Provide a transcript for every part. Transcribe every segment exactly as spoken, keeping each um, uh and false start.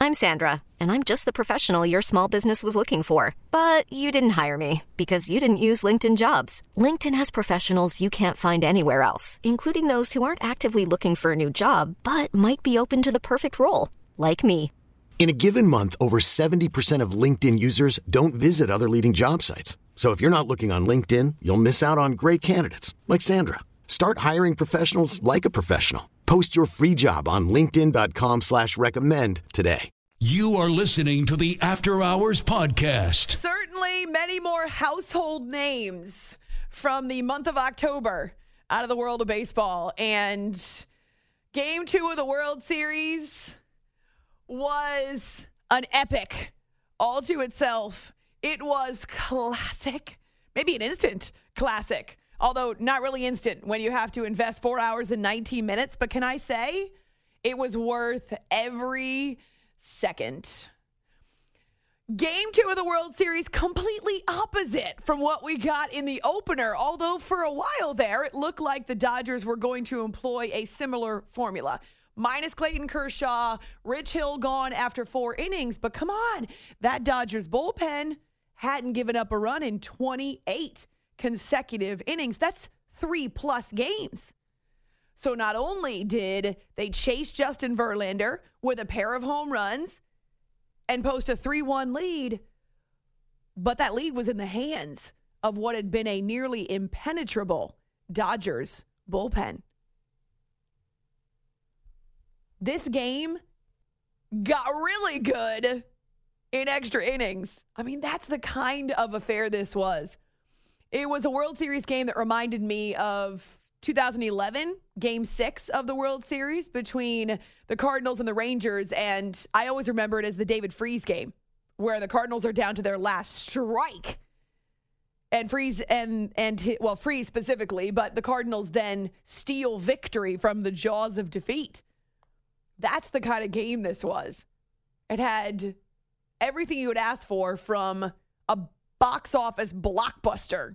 I'm Sandra, and I'm just the professional your small business was looking for. But you didn't hire me because you didn't use LinkedIn Jobs. LinkedIn has professionals you can't find anywhere else, including those who aren't actively looking for a new job, but might be open to the perfect role, like me. In a given month, over seventy percent of LinkedIn users don't visit other leading job sites. So if you're not looking on LinkedIn, you'll miss out on great candidates like Sandra. Start hiring professionals like a professional. Post your free job on linkedin.com slash recommend today. You are listening to the After Hours Podcast. Certainly many more household names from the month of October out of the world of baseball. And game two of the World Series was an epic all to itself. It was classic, maybe an instant classic. Although not really instant when you have to invest four hours and nineteen minutes. But can I say it was worth every second. Game two of the World Series, completely opposite from what we got in the opener. Although for a while there, it looked like the Dodgers were going to employ a similar formula. Minus Clayton Kershaw, Rich Hill gone after four innings. But come on, that Dodgers bullpen hadn't given up a run in twenty-eight consecutive innings. That's three plus games. So not only did they chase Justin Verlander with a pair of home runs and post a three one lead, but that lead was in the hands of what had been a nearly impenetrable Dodgers bullpen. This game got really good in extra innings. I mean, that's the kind of affair this was. It was a World Series game that reminded me of two thousand eleven, Game six of the World Series between the Cardinals and the Rangers. And I always remember it as the David Freese game, where the Cardinals are down to their last strike. And Freese, and, and well, Freese specifically, but the Cardinals then steal victory from the jaws of defeat. That's the kind of game this was. It had everything you would ask for from a box office blockbuster.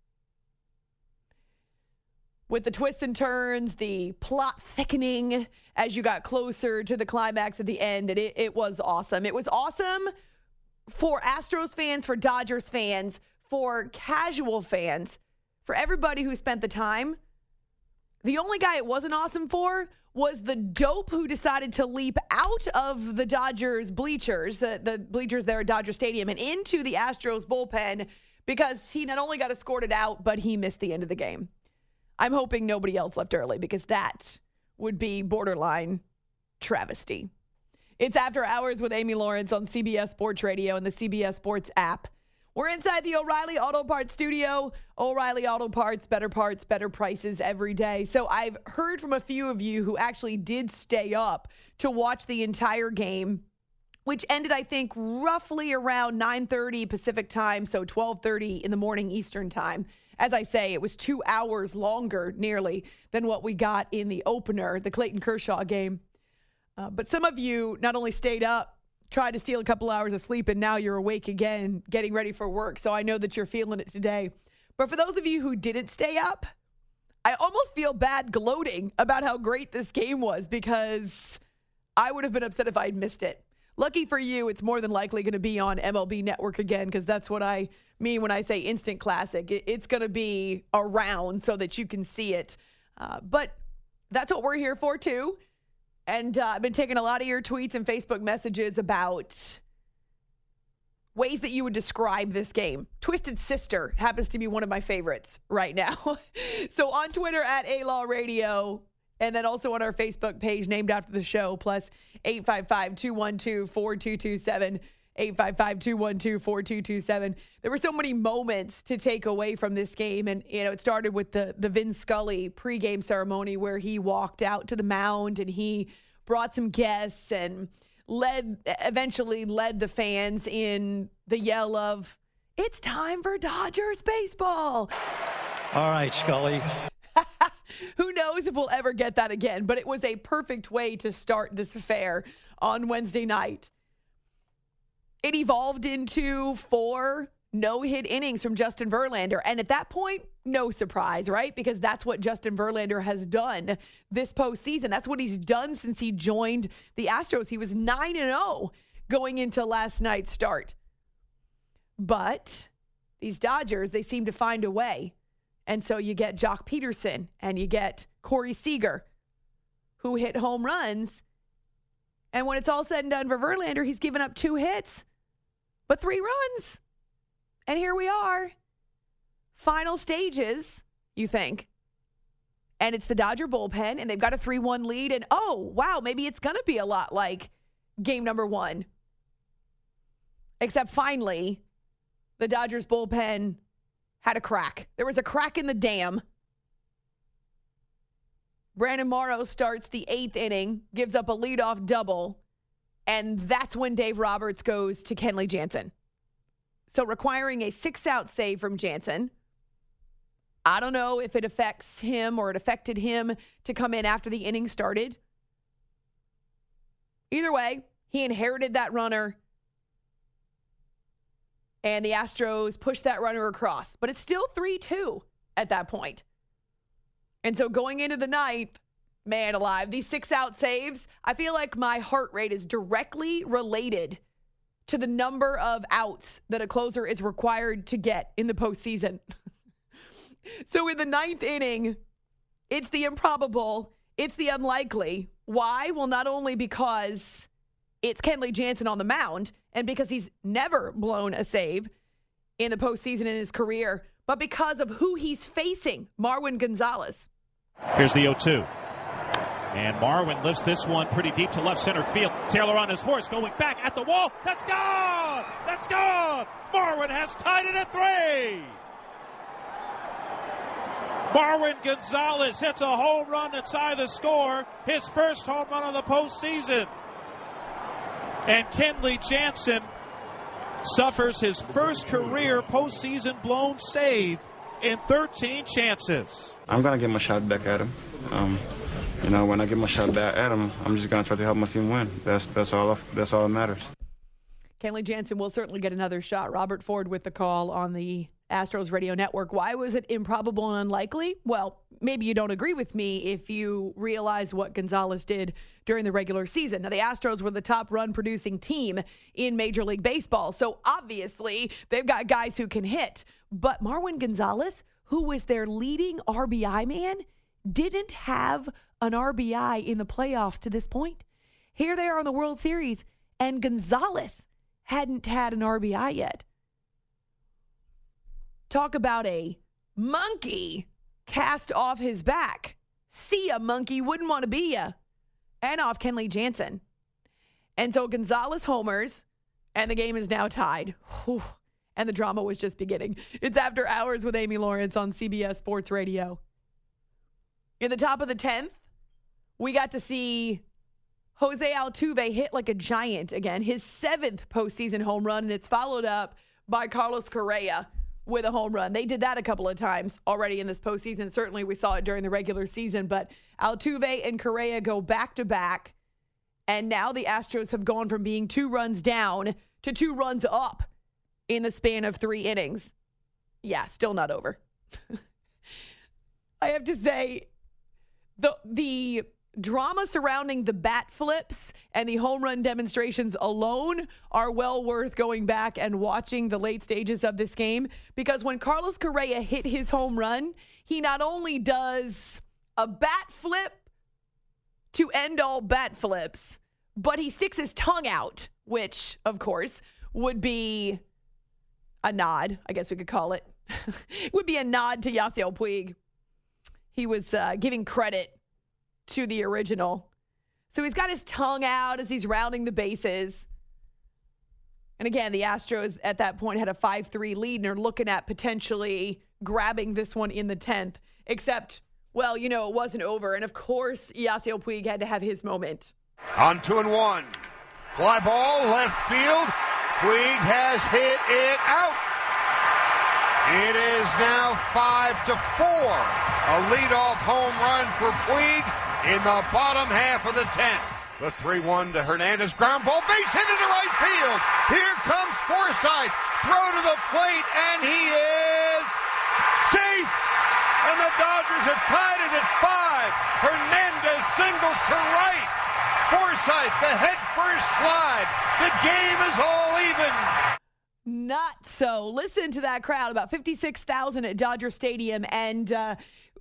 With the twists and turns, the plot thickening as you got closer to the climax at the end, and it, it was awesome. It was awesome for Astros fans, for Dodgers fans, for casual fans, for everybody who spent the time. The only guy it wasn't awesome for was the dope who decided to leap out of the Dodgers bleachers, the, the bleachers there at Dodger Stadium, and into the Astros bullpen because he not only got escorted out, but he missed the end of the game. I'm hoping nobody else left early because that would be borderline travesty. It's After Hours with Amy Lawrence on C B S Sports Radio and the C B S Sports app. We're inside the O'Reilly Auto Parts studio. O'Reilly Auto Parts, better parts, better prices every day. So I've heard from a few of you who actually did stay up to watch the entire game, which ended, I think, roughly around nine thirty Pacific time, so twelve thirty in the morning Eastern time. As I say, it was two hours longer, nearly, than what we got in the opener, the Clayton Kershaw game. Uh, but some of you not only stayed up, tried to steal a couple hours of sleep, and now you're awake again, getting ready for work. So I know that you're feeling it today. But for those of you who didn't stay up, I almost feel bad gloating about how great this game was because I would have been upset if I'd missed it. Lucky for you, it's more than likely going to be on M L B Network again because that's what I mean when I say instant classic. It's going to be around so that you can see it. Uh, but that's what we're here for, too. And uh, I've been taking a lot of your tweets and Facebook messages about ways that you would describe this game. Twisted Sister happens to be one of my favorites right now. So on Twitter at A Law Radio, and then also on our Facebook page named after the show, plus eight five five, two one two, four two two seven, eight five five, two one two, four two two seven. There were so many moments to take away from this game. And, you know, it started with the, the Vin Scully pregame ceremony where he walked out to the mound and he brought some guests and led, eventually led the fans in the yell of, "It's time for Dodgers baseball." All right, Scully. Who knows if we'll ever get that again, but it was a perfect way to start this affair on Wednesday night. It evolved into four no-hit innings from Justin Verlander, and at that point, No surprise, right? Because that's what Justin Verlander has done this postseason. That's what he's done since he joined the Astros. He was nine and oh going into last night's start. But these Dodgers, they seem to find a way. And so you get Jock Peterson and you get Corey Seager, who hit home runs. And when it's all said and done for Verlander, he's given up two hits, but three runs. And here we are. Final stages, you think. And it's the Dodger bullpen, and they've got a three one lead. And, oh, wow, maybe it's going to be a lot like game number one. Except finally, the Dodgers bullpen had a crack. There was a crack in the dam. Brandon Morrow starts the eighth inning, gives up a leadoff double, and that's when Dave Roberts goes to Kenley Jansen. So requiring a six-out save from Jansen. I don't know if it affects him or it affected him to come in after the inning started. Either way, he inherited that runner, and the Astros pushed that runner across. But it's still three two at that point. And so going into the ninth, man alive, these six-out saves, I feel like my heart rate is directly related to the number of outs that a closer is required to get in the postseason. So in the ninth inning, it's the improbable, it's the unlikely. Why? Well, not only because it's Kenley Jansen on the mound and because he's never blown a save in the postseason in his career, but because of who he's facing, Marwin Gonzalez. Here's the oh two. And Marwin lifts this one pretty deep to left center field. Taylor on his horse going back at the wall. That's gone! That's gone! Marwin has tied it at three! Marwin Gonzalez hits a home run inside the score. His first home run of the postseason. And Kenley Jansen suffers his first career postseason blown save in thirteen chances. I'm going to get my shot back at him. Um, you know, when I get my shot back at him, I'm just going to try to help my team win. That's that's all. That's all that matters. Kenley Jansen will certainly get another shot. Robert Ford with the call on the Astros radio network. Why was it improbable and unlikely? Well, maybe you don't agree with me if you realize what Gonzalez did during the regular season. Now, the Astros were the top run-producing team in Major League Baseball, so obviously they've got guys who can hit. But Marwin Gonzalez, who was their leading R B I man, didn't have an R B I in the playoffs to this point. Here they are in the World Series, and Gonzalez hadn't had an R B I yet. Talk about a monkey cast off his back. See ya, monkey. Wouldn't want to be ya. And off Kenley Jansen. And so Gonzalez homers, and the game is now tied. Whew. And the drama was just beginning. It's After Hours with Amy Lawrence on C B S Sports Radio. In the top of the tenth, we got to see Jose Altuve hit like a giant again. His seventh postseason home run, and it's followed up by Carlos Correa with a home run. They did that a couple of times already in this postseason. Certainly we saw it during the regular season, but Altuve and Correa go back-to-back, and now the Astros have gone from being two runs down to two runs up in the span of three innings. Yeah, still not over. I have to say, the the drama surrounding the bat flips and the home run demonstrations alone are well worth going back and watching the late stages of this game, because when Carlos Correa hit his home run, he not only does a bat flip to end all bat flips, but he sticks his tongue out, which, of course, would be a nod, I guess we could call it. It would be a nod to Yasiel Puig. He was uh, giving credit to the original. So he's got his tongue out as he's rounding the bases. And again, the Astros at that point had a five three lead and are looking at potentially grabbing this one in the tenth. Except, well, you know, it wasn't over. And of course, Yasiel Puig had to have his moment. On two and one. Fly ball, left field. Puig has hit it out. It is now five to four. A leadoff home run for Puig in the bottom half of the tenth. The three one to Hernandez. Ground ball, base hit into right field. Here comes Forsythe. Throw to the plate, and he is Safe! And the Dodgers have tied it at five. Hernandez singles to right. Forsythe, the head first slide. The game is all even. Not so. Listen to that crowd, about fifty-six thousand at Dodger Stadium. And uh,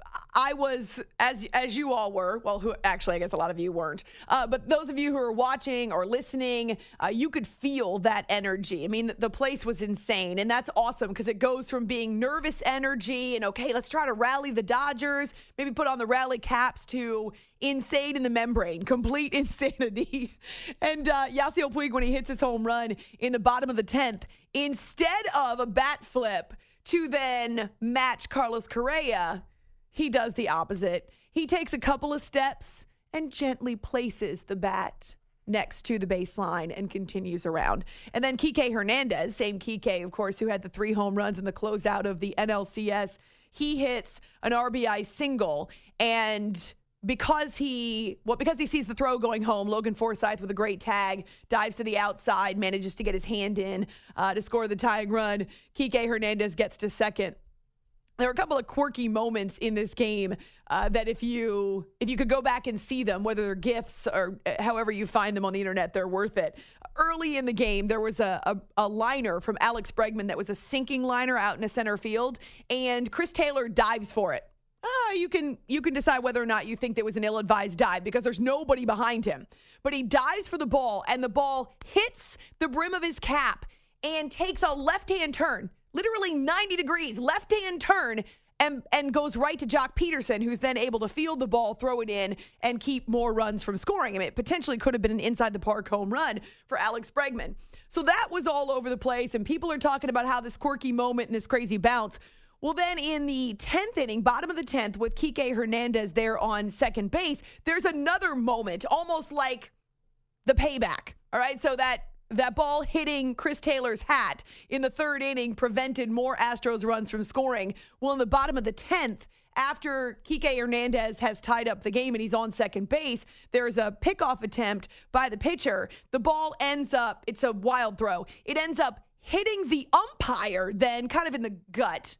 I was, as as you all were, well, who actually, I guess a lot of you weren't. Uh, but those of you who are watching or listening, uh, you could feel that energy. I mean, the, the place was insane. And that's awesome because it goes from being nervous energy and, okay, let's try to rally the Dodgers, maybe put on the rally caps, to insane in the membrane, complete insanity. And uh, Yasiel Puig, when he hits his home run in the bottom of the tenth, instead of a bat flip to then match Carlos Correa, he does the opposite. He takes a couple of steps and gently places the bat next to the baseline and continues around. And then Kike Hernandez, same Kike, of course, who had the three home runs in the closeout of the N L C S, he hits an R B I single, and Because he, well, because he sees the throw going home, Logan Forsythe with a great tag, dives to the outside, manages to get his hand in uh, to score the tying run. Kike Hernandez gets to second. There were a couple of quirky moments in this game uh, that if you if you could go back and see them, whether they're GIFs or however you find them on the internet, they're worth it. Early in the game, there was a, a, a liner from Alex Bregman that was a sinking liner out in a center field, and Chris Taylor dives for it. Uh, you can you can decide whether or not you think that was an ill-advised dive because there's nobody behind him. But he dives for the ball, and the ball hits the brim of his cap and takes a left-hand turn, literally ninety degrees, left-hand turn, and, and goes right to Jock Peterson, who's then able to field the ball, throw it in, and keep more runs from scoring. I mean, it potentially could have been an inside-the-park home run for Alex Bregman. So that was all over the place, and people are talking about how this quirky moment and this crazy bounce. Well, then in the tenth inning, bottom of the tenth, with Kike Hernandez there on second base, there's another moment, almost like the payback. All right, so that that ball hitting Chris Taylor's hat in the third inning prevented more Astros runs from scoring. Well, in the bottom of the tenth, after Kike Hernandez has tied up the game and he's on second base, there's a pickoff attempt by the pitcher. The ball ends up, it's a wild throw. It ends up hitting the umpire then kind of in the gut.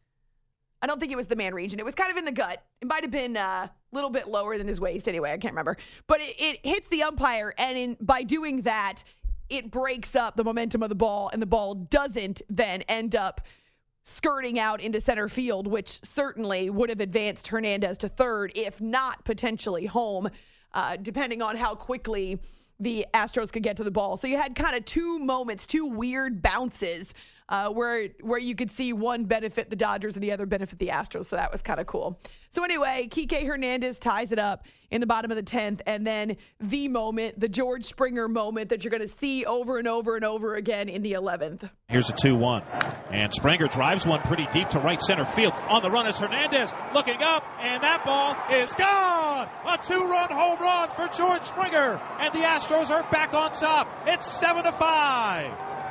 I don't think it was the man region. It was kind of in the gut. It might have been a little bit lower than his waist anyway. I can't remember. But it, it hits the umpire, and in, by doing that, it breaks up the momentum of the ball, and the ball doesn't then end up skirting out into center field, which certainly would have advanced Hernandez to third, if not potentially home, uh, depending on how quickly the Astros could get to the ball. So you had kind of two moments, two weird bounces Uh, where where you could see one benefit the Dodgers and the other benefit the Astros. So that was kind of cool. So anyway, Kike Hernandez ties it up in the bottom of the tenth. And then the moment, the George Springer moment that you're going to see over and over and over again in the eleventh. Here's a two one. And Springer drives one pretty deep to right center field. On the run is Hernandez looking up, and that ball is gone. A two-run home run for George Springer. And the Astros are back on top. It's seven to five.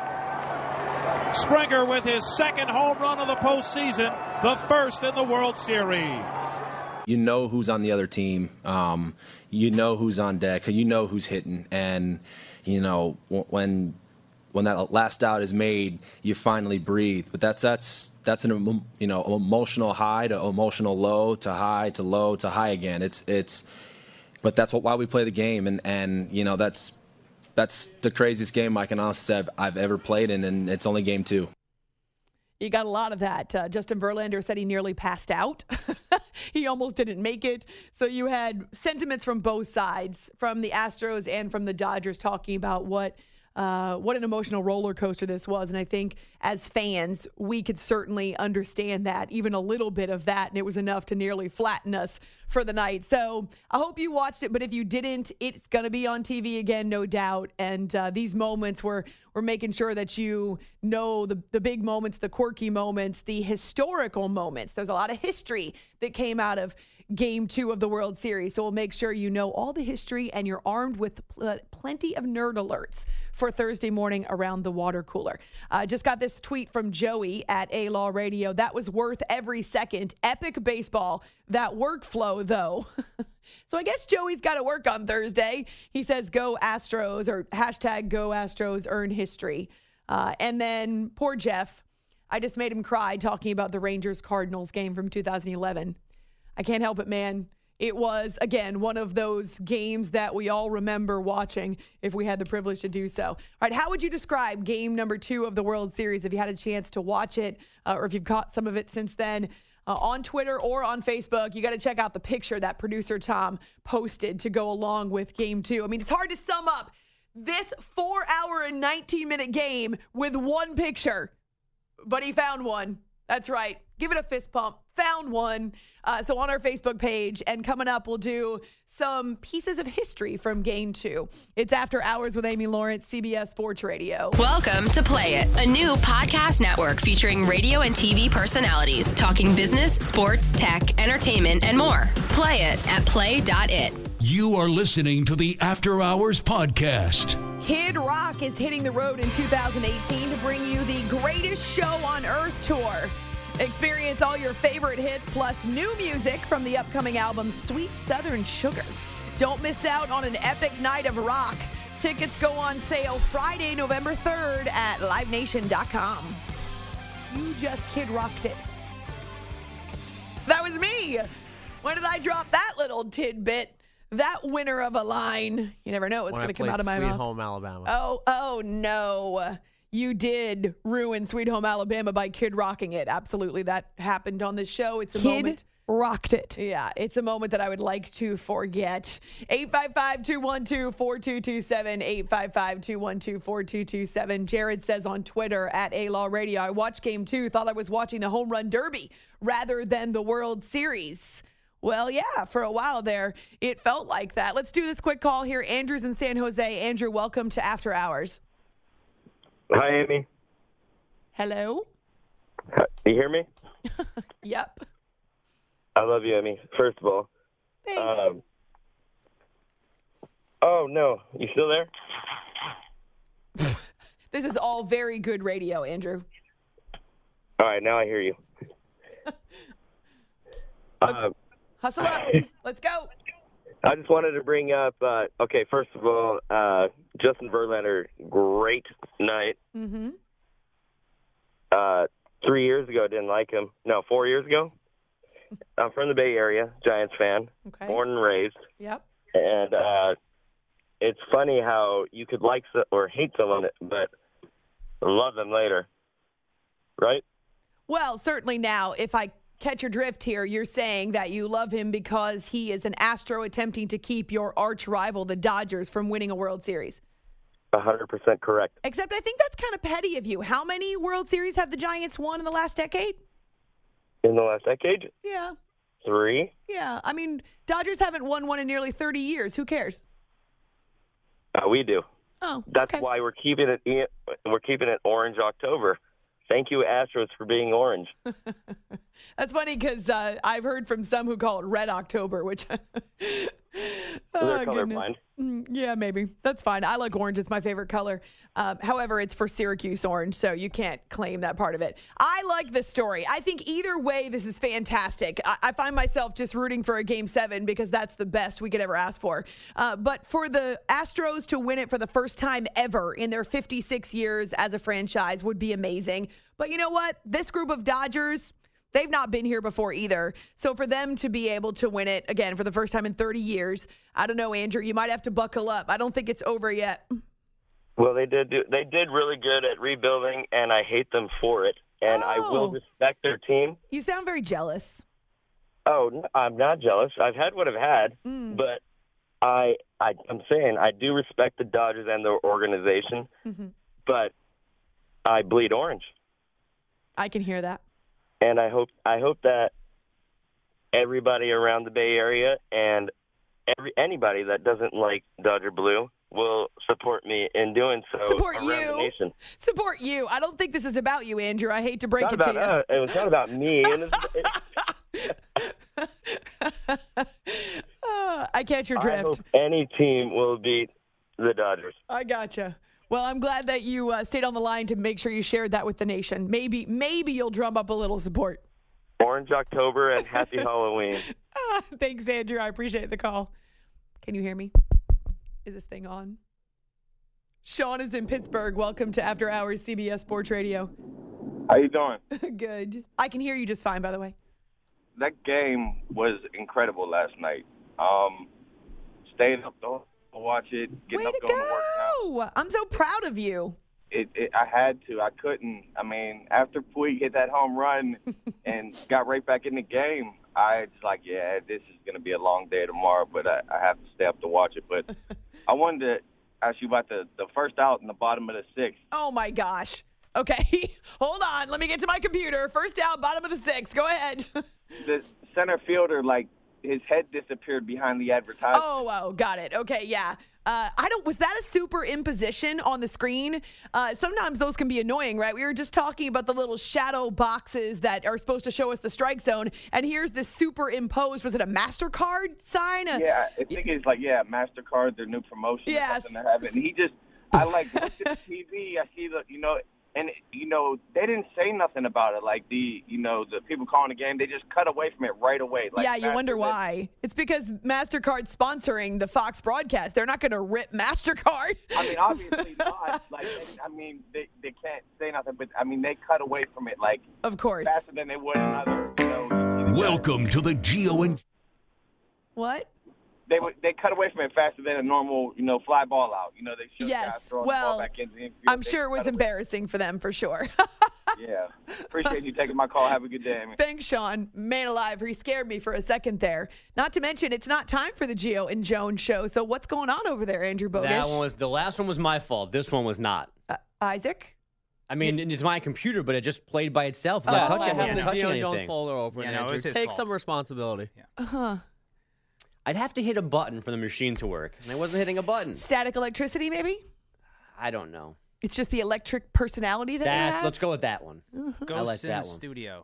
Springer with his second home run of the postseason, the first in the World Series. You know who's on the other team. Um, you know who's on deck. You know who's hitting. And, you know, when when that last out is made, you finally breathe. But that's that's that's an you know emotional high to emotional low to high to low to high again. It's it's, but that's what why we play the game. And and you know that's. That's the craziest game I can honestly say I've ever played in, and it's only game two. You got a lot of that. Uh, Justin Verlander said he nearly passed out. He almost didn't make it. So you had sentiments from both sides, from the Astros and from the Dodgers, talking about what uh, what an emotional roller coaster this was. And I think as fans, we could certainly understand that, even a little bit of that, and it was enough to nearly flatten us for the night. So I hope you watched it, but if you didn't, it's going to be on T V again, no doubt. And uh, these moments were we're making sure that you know the, the big moments, the quirky moments, the historical moments. There's a lot of history that came out of game two of the World Series. So we'll make sure you know all the history and you're armed with pl- plenty of nerd alerts for Thursday morning around the water cooler. I uh, just got this tweet from Joey at A-Law Radio. That was worth every second. Epic baseball. That workflow, though. So I guess Joey's got to work on Thursday. He says, go Astros, or hashtag go Astros, earn history. Uh, and then poor Jeff. I just made him cry talking about the Rangers-Cardinals game from two thousand eleven. I can't help it, man. It was, again, one of those games that we all remember watching if we had the privilege to do so. All right, how would you describe game number two of the World Series if you had a chance to watch it uh, or if you've caught some of it since then? Uh, on Twitter or on Facebook, you got to check out the picture that producer Tom posted to go along with game two. I mean, it's hard to sum up this four hour and nineteen minute game with one picture, but he found one. That's right. Give it a fist pump. Found one. Uh, so on our Facebook page, and coming up, we'll do some pieces of history from game two. It's After Hours with Amy Lawrence, C B S Sports Radio. Welcome to Play It, a new podcast network featuring radio and T V personalities talking business, sports, tech, entertainment, and more. Play it at play dot it. You are listening to the After Hours podcast. Kid Rock is hitting the road in two thousand eighteen to bring you the greatest show on earth tour. Experience all your favorite hits plus new music from the upcoming album Sweet Southern Sugar. Don't miss out on an epic night of rock. Tickets go on sale Friday, November third at live nation dot com. You just Kid Rocked it. That was me. When did I drop that little tidbit? That winner of a line. You never know what's going to come out of my Sweet mouth. Home Alabama. Oh, oh no. You did ruin Sweet Home Alabama by Kid Rocking it. Absolutely. That happened on this show. It's a Kid moment. Rocked it. Yeah, it's a moment that I would like to forget. eight five five, two one two, four two two seven, eight five five, two one two, four two two seven. Jared says on Twitter at A-Law Radio, I watched game two, thought I was watching the Home Run Derby rather than the World Series. Well, yeah, for a while there, it felt like that. Let's do this quick call here. Andrew's in San Jose. Andrew, welcome to After Hours. Hi, Amy. Hello? You hear me? Yep. I love you, Amy, first of all. Thanks. Um, oh, no. You still there? This is all very good radio, Andrew. All right, now I hear you. uh, Hustle up. Let's go. I just wanted to bring up, uh, okay, first of all, uh, Justin Verlander, great night. Mm-hmm. Uh, three years ago, didn't like him. No, four years ago. I'm from the Bay Area, Giants fan, okay. Born and raised. Yep. And uh, it's funny how you could like so- or hate someone, but love them later, right? Well, certainly now, if I catch your drift here, you're saying that you love him because he is an Astro attempting to keep your arch rival, the Dodgers, from winning a World Series. one hundred percent correct. Except I think that's kind of petty of you. How many World Series have the Giants won in the last decade? In the last decade? Yeah. Three? Yeah. I mean, Dodgers haven't won one in nearly thirty years. Who cares? Uh, we do. Oh, That's okay. why we're keeping it. We're keeping it Orange October. Thank you, Astros, for being orange. That's funny because uh, I've heard from some who call it Red October, which. So they're Oh, colorblind. Mm, yeah, maybe. That's fine. I like orange. It's my favorite color. Um, however, it's for Syracuse orange, so you can't claim that part of it. I like this story. I think either way, this is fantastic. I, I find myself just rooting for a game seven because that's the best we could ever ask for. Uh, but for the Astros to win it for the first time ever in their fifty-six years as a franchise would be amazing. But you know what? This group of Dodgers, they've not been here before either. So for them to be able to win it, again, for the first time in thirty years, I don't know, Andrew, you might have to buckle up. I don't think it's over yet. Well, they did do, they did really good at rebuilding, and I hate them for it. And Oh. I will respect their team. You sound very jealous. Oh, n- I'm not jealous. I've had what I've had, Mm. but I, I, I'm saying I do respect the Dodgers and their organization, Mm-hmm. but I bleed orange. I can hear that. And I hope I hope that everybody around the Bay Area and every anybody that doesn't like Dodger Blue will support me in doing so. Support around you. The nation. Support you. I don't think this is about you, Andrew. I hate to break Not it to about, you. uh, it was not about me. And it's, it, Uh, I catch your I drift. hope any team will beat the Dodgers. I gotcha. Well, I'm glad that you uh, stayed on the line to make sure you shared that with the nation. Maybe, maybe you'll drum up a little support. Orange October and happy Halloween. Ah, thanks, Andrew. I appreciate the call. Can you hear me? Is this thing on? Sean is in Pittsburgh. Welcome to After Hours C B S Sports Radio. How you doing? Good. I can hear you just fine, by the way. That game was incredible last night. Um, staying up to watch it, getting Way up to going to work now. go! I'm so proud of you. It, it, I had to. I couldn't. I mean, after Puig hit that home run and got right back in the game, I was like, yeah, this is going to be a long day tomorrow, but I, I have to stay up to watch it. But I wanted to ask you about the, the first out in the bottom of the sixth. Oh, my gosh. Okay, hold on. Let me get to my computer. First out, bottom of the sixth. Go ahead. The center fielder, like, his head disappeared behind the advertisement. Oh, oh, got it. Okay, yeah. Uh, I don't. Was that a superimposition on the screen? Uh, sometimes those can be annoying, right? We were just talking about the little shadow boxes that are supposed to show us the strike zone, and here's this superimposed. Was it a MasterCard sign? A, yeah, I think it's like yeah, MasterCard, their new promotion. Yes. Or something to have it. And he just, I like looked at the T V. I see the, you know. And, you know, they didn't say nothing about it. Like, the, you know, the people calling the game, they just cut away from it right away. Like yeah, you wonder why. It's because MasterCard's sponsoring the Fox broadcast. They're not going to rip MasterCard. I mean, obviously not. Like, I mean, they, they can't say nothing. But, I mean, they cut away from it, like, of course, faster than they would another, you know. Welcome to the Gio and... What? They would, they cut away from it faster than a normal, you know, fly ball out. You know, they should yes. guys throwing well, the ball back in the infield. I'm they sure it was embarrassing away. for them, for sure. Yeah. Appreciate you taking my call. Have a good day, man. Thanks, Sean. Man alive, he scared me for a second there. Not to mention, it's not time for the Gio and Joan show. So what's going on over there, Andrew Bodish? That one was, the last one was my fault. This one was not. Uh, Isaac? I mean, yeah. It's my computer, but it just played by itself Oh, without I touching, have the touching Gio anything. Jones folder open. Yeah, no, it was his Take fault. some responsibility. Yeah. Uh-huh. I'd have to hit a button for the machine to work, and I wasn't hitting a button. Static electricity, maybe? I don't know. It's just the electric personality that, that you have? Let's go with that one. Uh-huh. Ghosts I like in that the one. studio.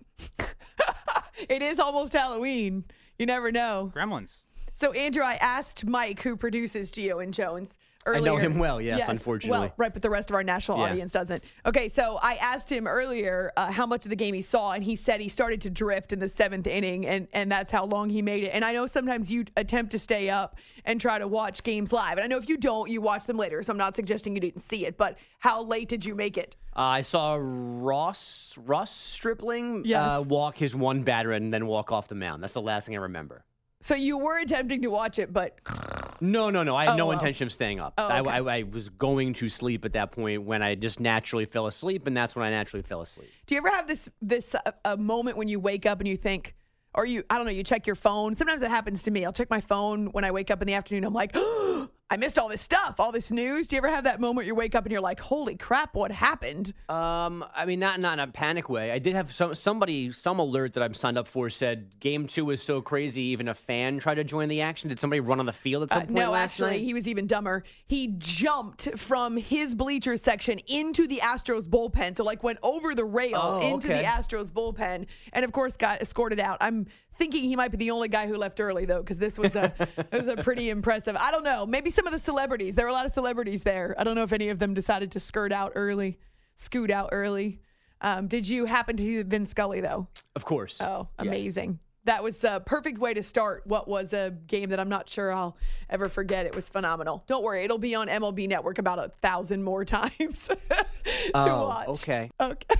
It is almost Halloween. You never know. Gremlins. So, Andrew, I asked Mike, who produces Gio and Jones, earlier. I know him well, yes, unfortunately. Well, right, but the rest of our national Yeah. audience doesn't. Okay, so I asked him earlier uh, how much of the game he saw, and he said he started to drift in the seventh inning, and, and that's how long he made it. And I know sometimes you attempt to stay up and try to watch games live. And I know if you don't, you watch them later, so I'm not suggesting you didn't see it. But how late did you make it? Uh, I saw Ross Ross Stripling Yes. uh, walk his one batter and then walk off the mound. That's the last thing I remember. So you were attempting to watch it, but... No, no, no. I had Oh, no oh. intention of staying up. Oh, I, okay. I, I was going to sleep at that point when I just naturally fell asleep, and that's when I naturally fell asleep. Do you ever have this this uh, a moment when you wake up and you think, or you, I don't know, you check your phone? Sometimes it happens to me. I'll check my phone when I wake up in the afternoon. I'm like, oh, I missed all this stuff, all this news. Do you ever have that moment you wake up and you're like, holy crap, what happened? Um, I mean, not not in a panic way. I did have some somebody some alert that I'm signed up for said game two was so crazy, even a fan tried to join the action. Did somebody run on the field at some Uh, point no, last actually, night? he was even dumber. He jumped from his bleachers section into the Astros bullpen. So, like, went over the rail Oh, into okay. the Astros bullpen, and of course, got escorted out. I'm thinking he might be the only guy who left early, though, because this was a it was a pretty impressive. I don't know. Maybe some of the celebrities. There were a lot of celebrities there. I don't know if any of them decided to skirt out early, scoot out early. Um, did you happen to see Vin Scully, though? Of course. Oh, Yes. amazing. That was the perfect way to start what was a game that I'm not sure I'll ever forget. It was phenomenal. Don't worry. It'll be on M L B Network about a thousand more times to Oh, watch. okay. Okay.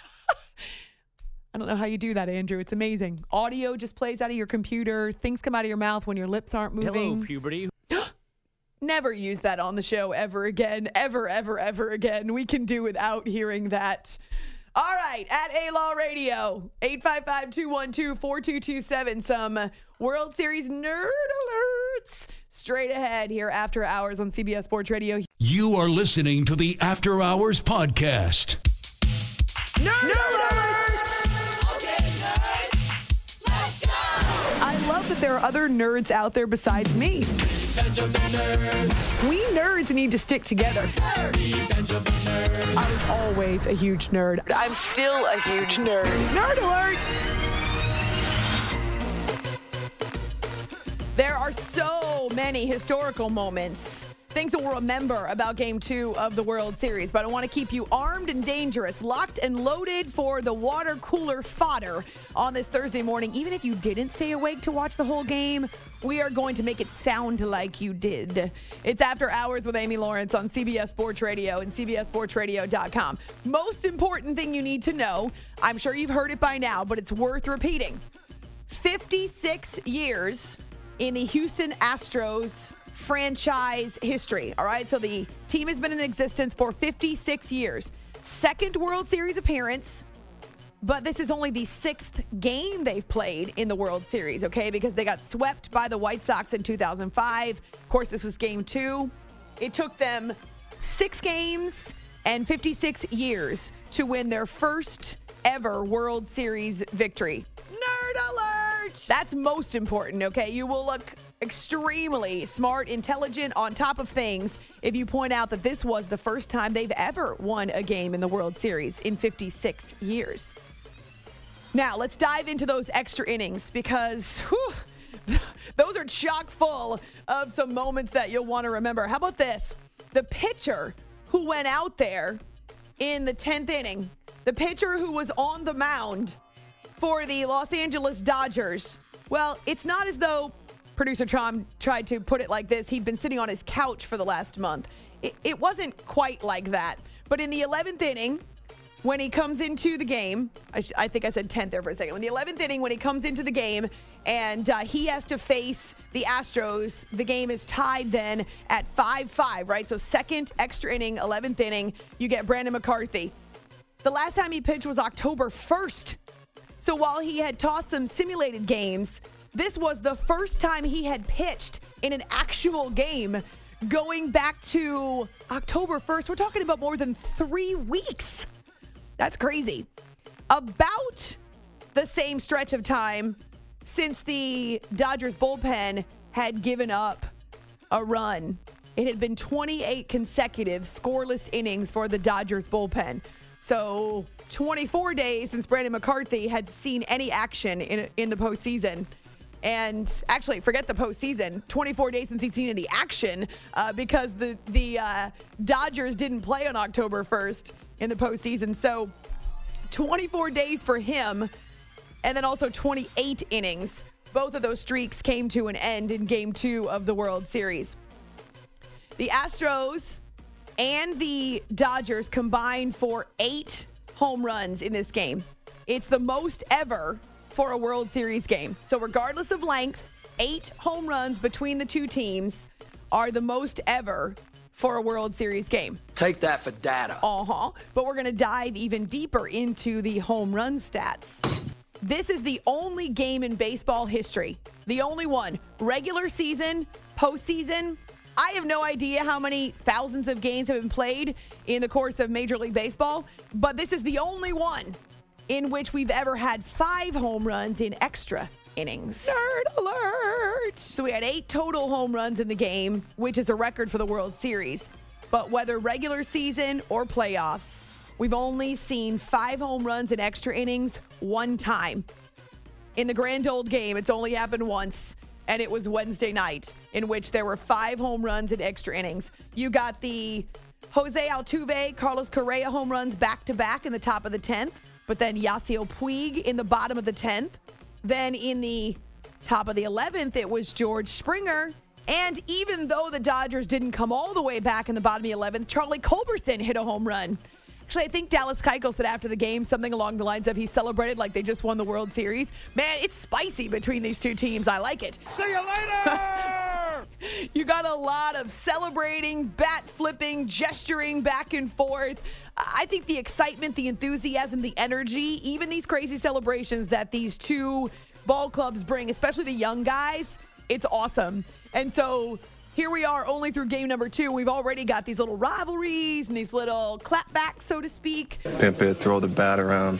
I don't know how you do that, Andrew. It's amazing. Audio just plays out of your computer. Things come out of your mouth when your lips aren't moving. Hello, puberty. Never use that on the show ever again. Ever, ever, ever again. We can do without hearing that. All right. At A-Law Radio, eight five five, two one two, four two two seven. Some World Series nerd alerts straight ahead here after hours on C B S Sports Radio. You are listening to the After Hours Podcast. Nerd, nerd alert! I love that there are other nerds out there besides me. We nerds need to stick together. I was always a huge nerd. I'm still a huge nerd. Nerd alert! There are so many historical moments things that we'll remember about Game two of the World Series. But I want to keep you armed and dangerous, locked and loaded for the water cooler fodder on this Thursday morning. Even if you didn't stay awake to watch the whole game, we are going to make it sound like you did. It's After Hours with Amy Lawrence on C B S Sports Radio and C B S Sports Radio dot com. Most important thing you need to know, I'm sure you've heard it by now, but it's worth repeating. fifty-six years in the Houston Astros franchise history. All right, so the team has been in existence for fifty-six years. Second World Series appearance, but this is only the sixth game they've played in the World Series, okay, because they got swept by the White Sox in two thousand five. Of course, this was game two. It took them six games and fifty-six years to win their first ever World Series victory. Nerd alert! That's most important, okay? You will look extremely smart, intelligent, on top of things if you point out that this was the first time they've ever won a game in the World Series in fifty-six years. Now, let's dive into those extra innings because whew, those are chock full of some moments that you'll want to remember. How about this? The pitcher who went out there in the tenth inning, the pitcher who was on the mound for the Los Angeles Dodgers. Well, it's not as though producer Trom tried to put it like this. He'd been sitting on his couch for the last month. It, it wasn't quite like that. But in the eleventh inning, when he comes into the game, I, sh- I think I said tenth there for a second. In the eleventh inning, when he comes into the game and uh, he has to face the Astros, the game is tied then at five five, right? So second extra inning, eleventh inning, you get Brandon McCarthy. The last time he pitched was October first. So while he had tossed some simulated games, this was the first time he had pitched in an actual game going back to October first. We're talking about more than three weeks. That's crazy. About the same stretch of time since the Dodgers bullpen had given up a run. It had been twenty-eight consecutive scoreless innings for the Dodgers bullpen. So twenty-four days since Brandon McCarthy had seen any action in, in the postseason. And actually, forget the postseason, twenty-four days since he's seen any action uh, because the, the uh, Dodgers didn't play on October first in the postseason. So twenty-four days for him, and then also twenty-eight innings. Both of those streaks came to an end in game two of the World Series. The Astros and the Dodgers combined for eight home runs in this game. It's the most ever for a World Series game. So regardless of length, eight home runs between the two teams are the most ever for a World Series game. Take that for data. Uh-huh. But we're going to dive even deeper into the home run stats. This is the only game in baseball history, the only one, regular season, postseason. I have no idea how many thousands of games have been played in the course of Major League Baseball, but this is the only one in which we've ever had five home runs in extra innings. Nerd alert! So we had eight total home runs in the game, which is a record for the World Series. But whether regular season or playoffs, we've only seen five home runs in extra innings one time. In the grand old game, it's only happened once, and it was Wednesday night, in which there were five home runs in extra innings. You got the Jose Altuve, Carlos Correa home runs back-to-back in the top of the tenth. But then Yasiel Puig in the bottom of the tenth. Then in the top of the eleventh, it was George Springer. And even though the Dodgers didn't come all the way back in the bottom of the eleventh, Charlie Culberson hit a home run. Actually, I think Dallas Keuchel said after the game something along the lines of he celebrated like they just won the World Series. Man, it's spicy between these two teams. I like it. See you later! You got a lot of celebrating, bat flipping, gesturing back and forth. I think the excitement, the enthusiasm, the energy, even these crazy celebrations that these two ball clubs bring, especially the young guys, it's awesome. And so here we are only through game number two. We've already got these little rivalries and these little clapbacks, so to speak. Pimp it, throw the bat around.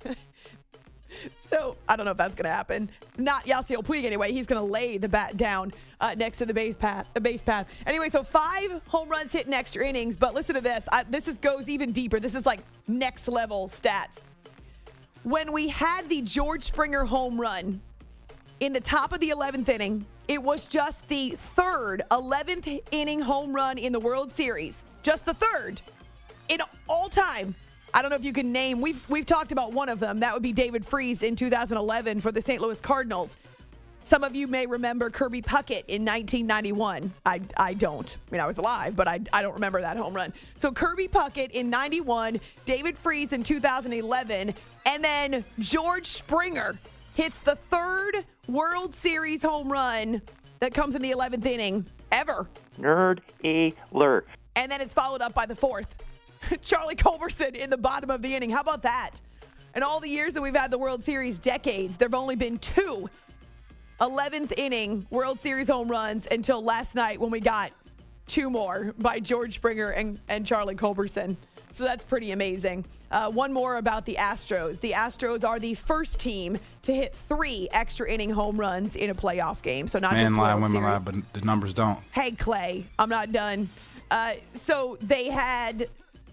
So I don't know if that's going to happen. Not Yasiel Puig anyway. He's going to lay the bat down uh, next to the base path. The base path. Anyway, so five home runs hit in extra innings. But listen to this. I, this is, goes even deeper. This is like next level stats. When we had the George Springer home run in the top of the eleventh inning, it was just the third eleventh inning home run in the World Series. Just the third in all time. I don't know if you can name. We've we've talked about one of them. That would be David Freese in two thousand eleven for the Saint Louis Cardinals. Some of you may remember Kirby Puckett in nineteen ninety-one. I I don't. I mean, I was alive, but I I don't remember that home run. So Kirby Puckett in ninety-one, David Freese in two thousand eleven, and then George Springer hits the third World Series home run that comes in the eleventh inning ever. Nerd alert. And then it's followed up by the fourth. Charlie Culberson in the bottom of the inning. How about that? In all the years that we've had the World Series, decades, there have only been two eleventh inning World Series home runs until last night when we got two more by George Springer and, and Charlie Culberson. So that's pretty amazing. Uh, one more about the Astros. The Astros are the first team to hit three extra inning home runs in a playoff game. So not Man just lie, World women Series. lie, but the numbers don't. Hey, Clay, I'm not done. Uh, so they had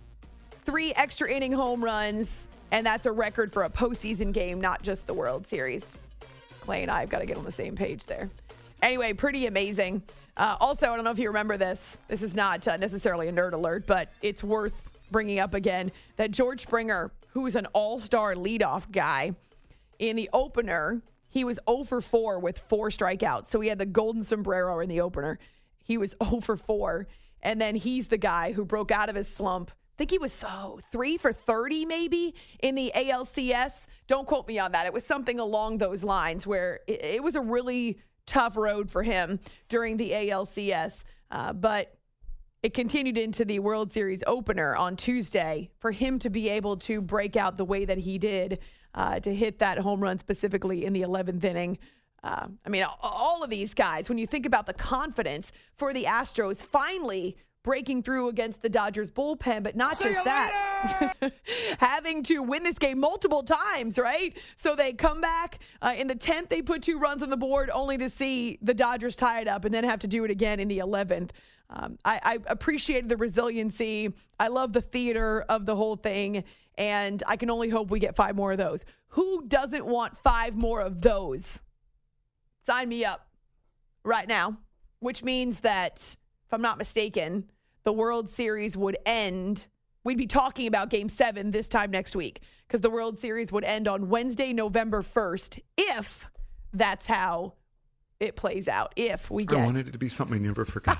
three extra inning home runs, and that's a record for a postseason game, not just the World Series. Clay and I have got to get on the same page there. Anyway, pretty amazing. Uh, also, I don't know if you remember this. This is not uh, necessarily a nerd alert, but it's worth bringing up again that George Springer, who's an all-star leadoff guy, in the opener, he was oh for four with four strikeouts. So he had the golden sombrero in the opener. He was oh for four. And then he's the guy who broke out of his slump. I think he was so oh, three for thirty maybe in the A L C S. Don't quote me on that. It was something along those lines where it, it was a really tough road for him during the A L C S. Uh, but it continued into the World Series opener on Tuesday for him to be able to break out the way that he did, uh, to hit that home run specifically in the eleventh inning. Uh, I mean, all of these guys, when you think about the confidence for the Astros finally breaking through against the Dodgers bullpen, but not just that, having to win this game multiple times, right? So they come back uh, in the tenth, they put two runs on the board only to see the Dodgers tie it up and then have to do it again in the eleventh. Um, I, I appreciated the resiliency. I love the theater of the whole thing, and I can only hope we get five more of those. Who doesn't want five more of those? Sign me up right now, which means that, if I'm not mistaken, the World Series would end. We'd be talking about Game seven this time next week because the World Series would end on Wednesday, November first, if that's how it plays out. If we get... I wanted it to be something I never forgot.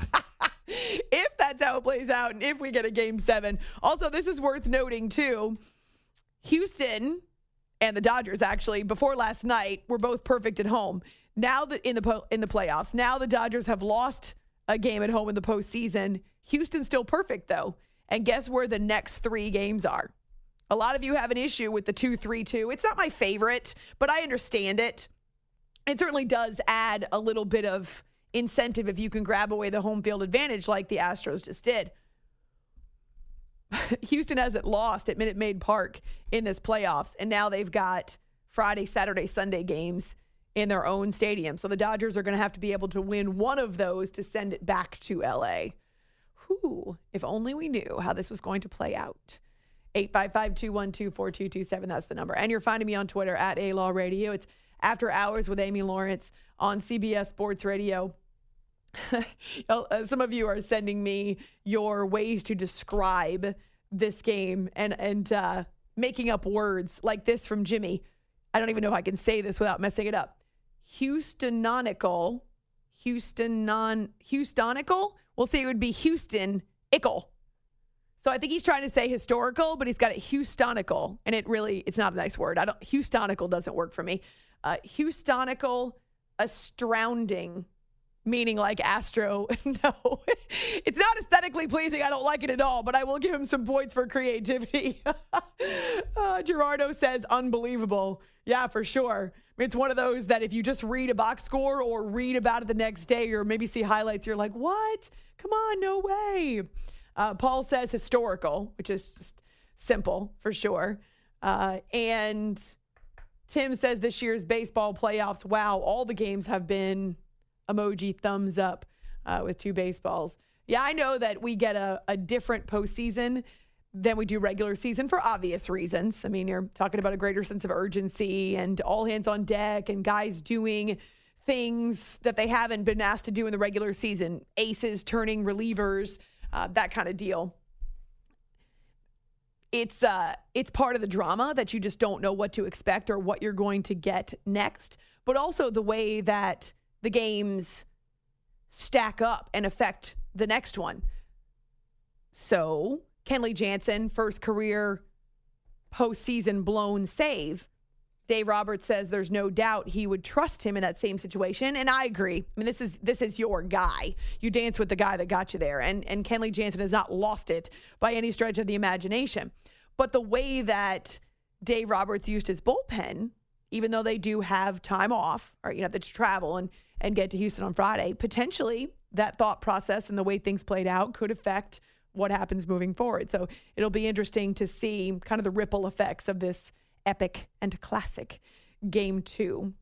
If that's how it plays out and if we get a Game seven. Also, this is worth noting, too. Houston and the Dodgers, actually, before last night, were both perfect at home. Now that in the po- in the playoffs, now the Dodgers have lost a game at home in the postseason. Houston's still perfect, though. And guess where the next three games are? A lot of you have an issue with the two three two. It's not my favorite, but I understand it. It certainly does add a little bit of incentive if you can grab away the home field advantage like the Astros just did. Houston hasn't lost at Minute Maid Park in this playoffs, and now they've got Friday, Saturday, Sunday games in their own stadium. So the Dodgers are going to have to be able to win one of those to send it back to L A. Whew, if only we knew how this was going to play out. eight five five, two one two, four two two seven, that's the number. And you're finding me on Twitter at A Law Radio. It's After Hours with Amy Lawrence on C B S Sports Radio. Some of you are sending me your ways to describe this game and, and uh, making up words like this from Jimmy. I don't even know if I can say this without messing it up. Houstononical. Houstonon, Houstonical? We'll say it would be Houston-ical. So I think he's trying to say historical, but he's got it Houstonical. And it really, it's not a nice word. I don't, Houstonical doesn't work for me. Uh, Houstonical, astounding, meaning like Astro. No, it's not aesthetically pleasing. I don't like it at all, but I will give him some points for creativity. uh, Gerardo says unbelievable. Yeah, for sure. It's one of those that if you just read a box score or read about it the next day or maybe see highlights, you're like, what? Come on, no way. Uh, Paul says historical, which is just simple for sure. Uh, and Tim says this year's baseball playoffs, wow, all the games have been emoji thumbs up uh, with two baseballs. Yeah, I know that we get a, a different postseason than we do regular season for obvious reasons. I mean, you're talking about a greater sense of urgency and all hands on deck and guys doing things that they haven't been asked to do in the regular season. Aces, turning relievers, uh, that kind of deal. It's uh, it's part of the drama that you just don't know what to expect or what you're going to get next, but also the way that the games stack up and affect the next one. So, Kenley Jansen, first career postseason blown save. Dave Roberts says there's no doubt he would trust him in that same situation, and I agree. I mean, this is this is your guy. You dance with the guy that got you there, and and Kenley Jansen has not lost it by any stretch of the imagination. But the way that Dave Roberts used his bullpen, even though they do have time off, or you know, to travel and and get to Houston on Friday, potentially that thought process and the way things played out could affect what happens moving forward. So it'll be interesting to see kind of the ripple effects of this epic and classic game two.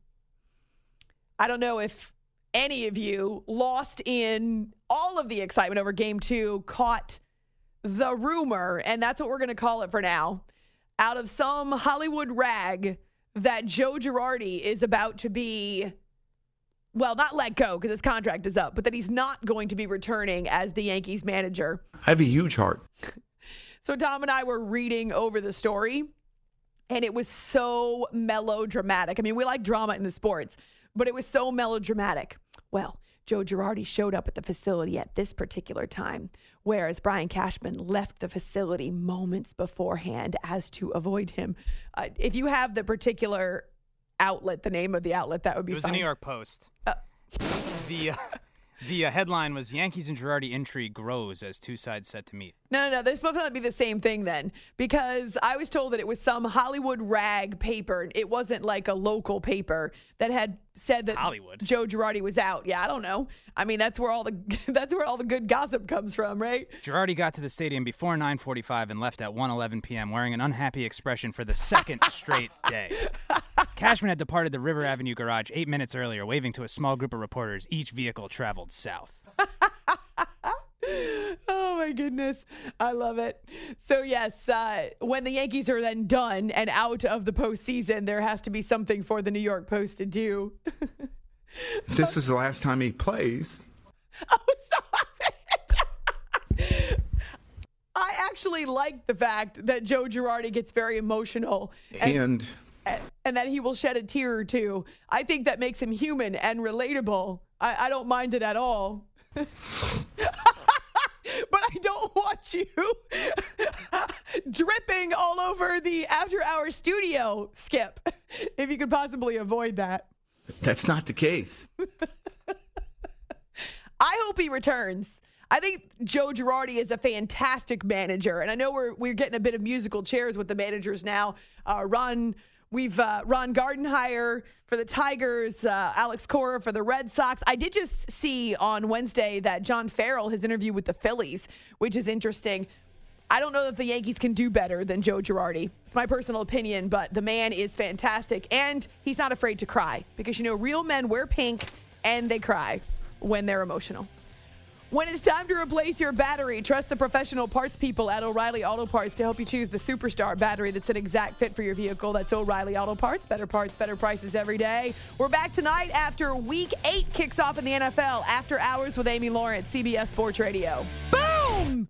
I don't know if any of you, lost in all of the excitement over game two, caught the rumor, and that's what we're going to call it for now, out of some Hollywood rag that Joe Girardi is about to be, well, not let go because his contract is up, but that he's not going to be returning as the Yankees manager. I have a huge heart. So Tom and I were reading over the story, and it was so melodramatic. I mean, we like drama in the sports, but it was so melodramatic. Well, Joe Girardi showed up at the facility at this particular time, whereas Brian Cashman left the facility moments beforehand as to avoid him. Uh, if you have the particular outlet, the name of the outlet, that would be fine. It was the New York Post. Uh, the uh, the uh, headline was Yankees and Girardi intrigue grows as two sides set to meet. No, no, no. They're supposed to be the same thing then, because I was told that it was some Hollywood rag paper. It wasn't like a local paper that had said that Hollywood. Joe Girardi was out. Yeah, I don't know. I mean, that's where all the that's where all the good gossip comes from, right? Girardi got to the stadium before nine forty-five and left at one eleven p.m. wearing an unhappy expression for the second straight day. Cashman had departed the River Avenue garage eight minutes earlier, waving to a small group of reporters. Each vehicle traveled south. Oh, my goodness. I love it. So, yes, uh, when the Yankees are then done and out of the postseason, there has to be something for the New York Post to do. This is the last time he plays. Oh, stop it. I actually like the fact that Joe Girardi gets very emotional. And, and, and that he will shed a tear or two. I think that makes him human and relatable. I, I don't mind it at all. But I don't want you dripping all over the after-hour studio, Skip, if you could possibly avoid that. That's not the case. I hope he returns. I think Joe Girardi is a fantastic manager, and I know we're we're getting a bit of musical chairs with the managers now. Uh, Ron, we've uh, Ron Gardenhire for the Tigers, uh, Alex Cora for the Red Sox. I did just see on Wednesday that John Farrell has interviewed with the Phillies, which is interesting. I don't know if the Yankees can do better than Joe Girardi. It's my personal opinion, but the man is fantastic, and he's not afraid to cry because, you know, real men wear pink and they cry when they're emotional. When it's time to replace your battery, trust the professional parts people at O'Reilly Auto Parts to help you choose the superstar battery that's an exact fit for your vehicle. That's O'Reilly Auto Parts. Better parts, better prices every day. We're back tonight after week eight kicks off in the N F L. After Hours with Amy Lawrence, C B S Sports Radio. Boom!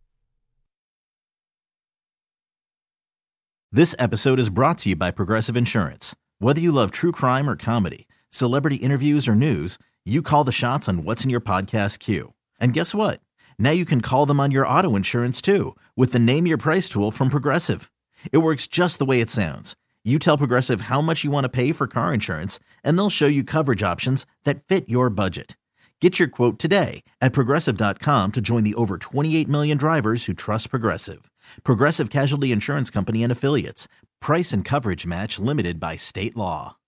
This episode is brought to you by Progressive Insurance. Whether you love true crime or comedy, celebrity interviews or news, you call the shots on what's in your podcast queue. And guess what? Now you can call them on your auto insurance too with the Name Your Price tool from Progressive. It works just the way it sounds. You tell Progressive how much you want to pay for car insurance, and they'll show you coverage options that fit your budget. Get your quote today at Progressive dot com to join the over twenty-eight million drivers who trust Progressive. Progressive Casualty Insurance Company and Affiliates. Price and coverage match limited by state law.